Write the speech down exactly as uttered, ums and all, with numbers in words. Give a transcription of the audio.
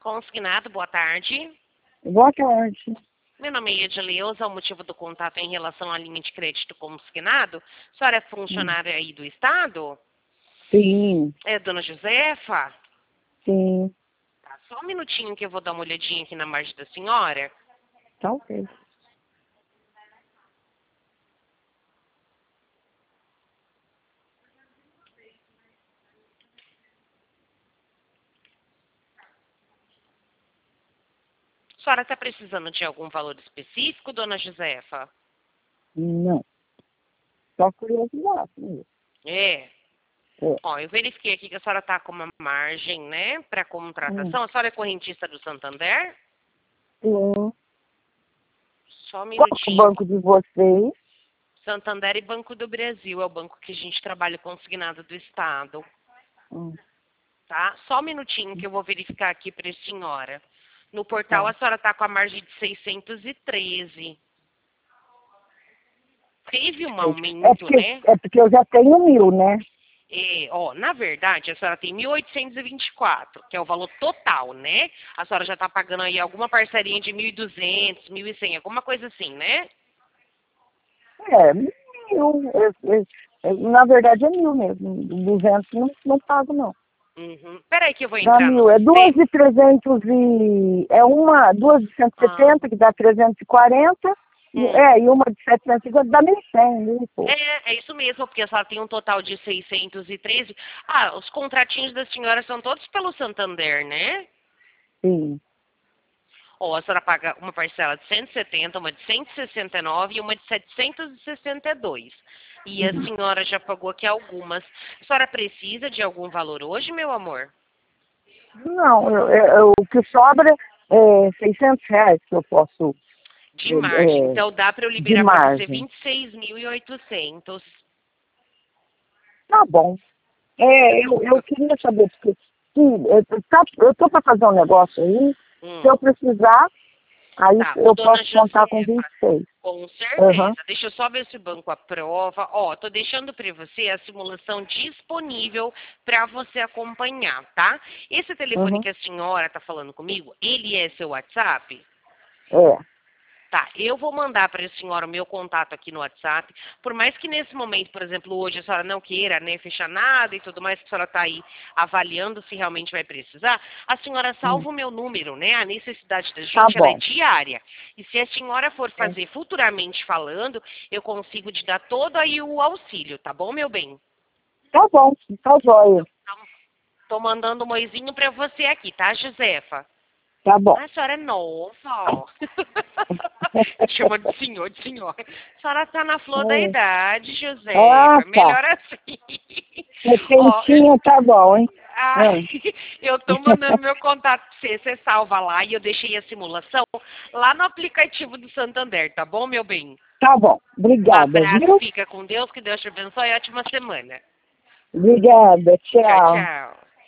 Consignado, boa tarde. Boa tarde. Meu nome é Edileuza, o motivo do contato é em relação à linha de crédito consignado. A senhora é funcionária aí do Estado? Sim, É dona Josefa? sim. Tá, só um minutinho que eu vou dar uma olhadinha aqui na margem da senhora. Talvez. A senhora está precisando de algum valor específico, dona Josefa? Não. Só curiosidade mesmo. É. É. Ó, eu verifiquei aqui que a senhora está com uma margem, né, para Hum. contratação. A senhora é correntista do Santander? Sim. Só um Qual que é o minutinho. banco de vocês? Santander e Banco do Brasil é o banco que a gente trabalha consignado do Estado. Hum. Tá? Só um minutinho que eu vou verificar aqui para a senhora. No portal Tá. a senhora está com a margem de seiscentos e treze. Teve um É aumento, porque, né? é porque eu já tenho mil, né? É, ó, na verdade, a senhora tem mil oitocentos e vinte e quatro, que é o valor total, né? A senhora já está pagando aí alguma parcelinha de mil e duzentos, mil e cem, alguma coisa assim, né? É, mil. É, é, é, na verdade é mil mesmo. Duzentos não, não pago, não. Uhum. Peraí que eu vou Dá entrar no mil. É duas sistema. de trezentos e... É uma, duas de cento e Ah, setenta, que dá trezentos e quarenta. E, hum. é, e uma de setecentos e cinquenta, dá mil e cem, mil e pouco. É, é isso mesmo, porque a senhora tem um total de seiscentos e treze. Ah, os contratinhos da senhora são todos pelo Santander, né? Sim. Ou a senhora paga uma parcela de cento e setenta, uma de cento e sessenta e nove e uma de setecentos e sessenta e dois. E a Uhum. senhora já pagou aqui algumas. A senhora precisa de algum valor hoje, meu amor? Não, eu, eu- o que sobra é seiscentos reais que eu posso, De é, margem. é, Então dá para eu de liberar para você margem. vinte e seis mil e oitocentos. Tá bom. É, eu, eu queria saber, porque se, eu tá, eu estou para fazer um negócio aí, se Hum. eu precisar, aí Tá, ô eu dona posso contar com Josefa, vinte e seis. com Aham, certeza. Deixa eu só ver se o banco aprova. Ó, tô deixando para você a simulação disponível para você acompanhar, tá? Esse telefone uhum, que a senhora tá falando comigo, ele é seu WhatsApp? é, Tá, eu vou mandar para a senhora o meu contato aqui no WhatsApp. Por mais que nesse momento, por exemplo, hoje a senhora não queira, né, fechar nada e tudo mais, que a senhora está aí avaliando se realmente vai precisar, a senhora hum, salva o meu número, né? A necessidade da tá gente, ela é bom. diária. E se a senhora for É, fazer futuramente falando, eu consigo te dar todo aí o auxílio, tá bom, meu bem? tá bom, tá jóia. Então, tô mandando um moizinho para você aqui, tá, Josefa? Tá bom. Ah, a senhora é nova. Chama de senhor, de senhora. A senhora está na flor da É. idade, Ah, Josefa. tá. Melhor assim. Ó, eu, Setentinha tá bom, hein? ah, Ah. eu tô mandando meu contato pra você. Você salva lá e eu deixei a simulação lá no aplicativo do Santander, tá bom, meu bem? Tá bom. Um Obrigada, abraço, viu? fica com Deus, que Deus te abençoe e ótima semana. Obrigada. Tchau, Tchau. tchau.